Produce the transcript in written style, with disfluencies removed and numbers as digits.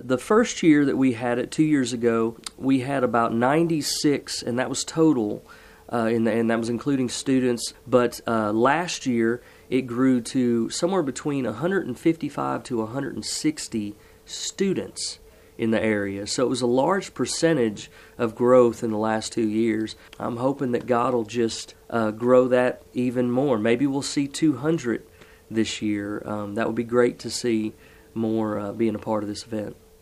The first year that we had it 2 years ago, we had about 96, and that was total, and that was including students. But last year, it grew to somewhere between 155 to 160 students in the area. So it was a large percentage of growth in the last 2 years. I'm hoping that God will just grow that even more. Maybe we'll see 200 this year. That would be great to see more being a part of this event.